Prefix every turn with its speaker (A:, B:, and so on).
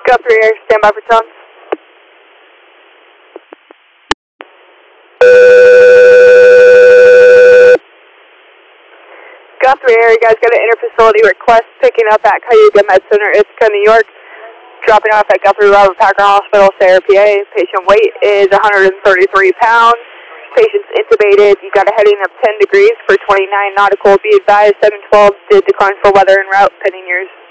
A: Guthrie Air, stand by for tone. Guthrie Air, you guys got an interfacility request picking up at Cayuga Med Center, Ithaca, New York. Dropping off at Guthrie Robert Packer Hospital, Sarah, PA. Patient weight is 133 pounds. Patient's intubated. You got a heading of 10 degrees for 29 nautical. Be advised, 712 did decline for weather en route pending yours.